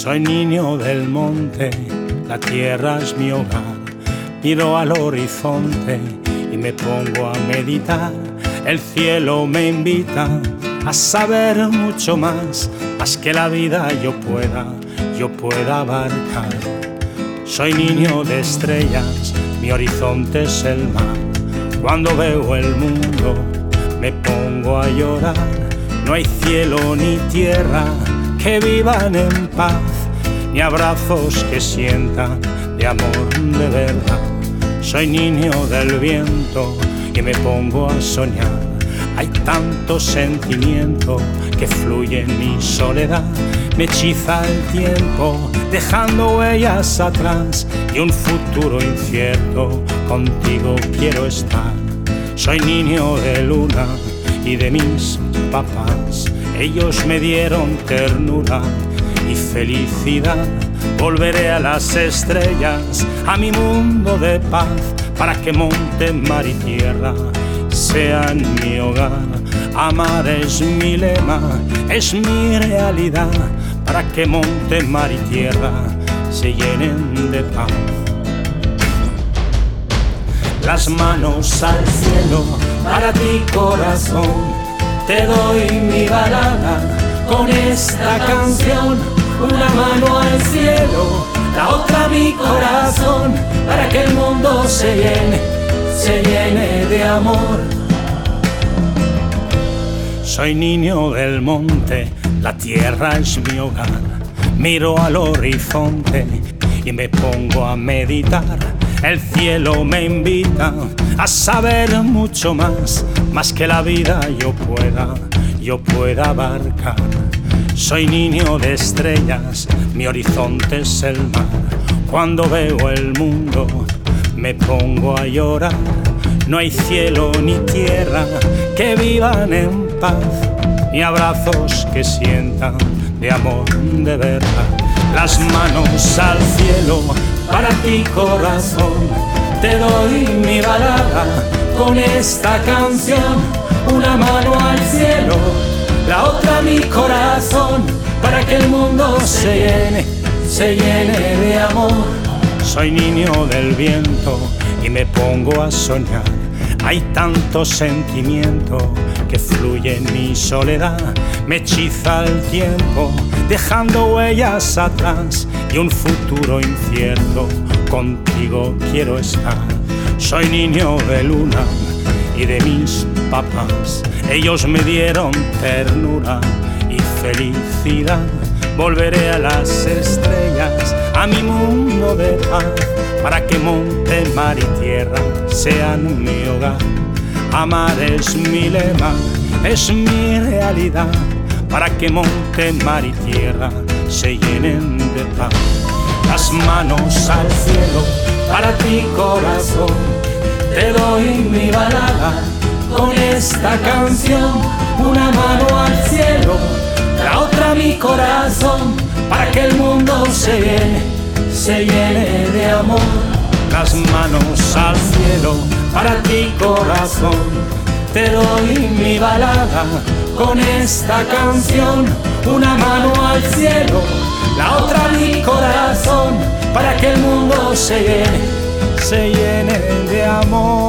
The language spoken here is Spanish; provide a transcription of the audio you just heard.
Soy niño del monte, la tierra es mi hogar. Miro al horizonte y me pongo a meditar. El cielo me invita a saber mucho más que la vida yo pueda abarcar. Soy niño de estrellas, mi horizonte es el mar. Cuando veo el mundo me pongo a llorar. No hay cielo ni tierra que vivan en paz, ni abrazos que sientan de amor de verdad. Soy niño del viento y me pongo a soñar. Hay tanto sentimiento que fluye en mi soledad. Me hechiza el tiempo dejando huellas atrás, y un futuro incierto contigo quiero estar. Soy niño de luna y de mis papás. Ellos me dieron ternura y felicidad. Volveré a las estrellas, a mi mundo de paz, para que monte, mar y tierra sean mi hogar. Amar es mi lema, es mi realidad, para que monte, mar y tierra se llenen de paz. Las manos al cielo, para ti corazón, te doy mi balada con esta canción. Una mano al cielo, la otra mi corazón, para que el mundo se llene de amor. Soy niño del monte, la tierra es mi hogar. Miro al horizonte y me pongo a meditar. El cielo me invita a saber mucho más que la vida yo pueda abarcar. Soy niño de estrellas, mi horizonte es el mar. Cuando veo el mundo me pongo a llorar. No hay cielo ni tierra que vivan en paz, ni abrazos que sientan de amor de verdad. Las manos al cielo, para ti corazón, te doy mi balada con esta canción. Una mano al cielo, la otra mi corazón, para que el mundo se llene de amor. Soy niño del viento y me pongo a soñar. Hay tanto sentimiento que fluye en mi soledad. Me hechiza el tiempo dejando huellas atrás, y un futuro incierto contigo quiero estar. Soy niño de luna y de mis papás. Ellos me dieron ternura y felicidad. Volveré a las estrellas, a mi mundo de paz, para que monte, mar y tierra sean mi hogar. Amar es mi lema, es mi realidad, para que monte, mar y tierra se llenen de paz. Las manos al cielo, para ti corazón, te doy mi balada con esta canción. Una mano al cielo, la otra mi corazón, para que el mundo se llene de amor. Las manos al cielo, para ti corazón, te doy mi balada con esta canción. Una mano al cielo, la otra mi corazón, para que el mundo se llene de amor.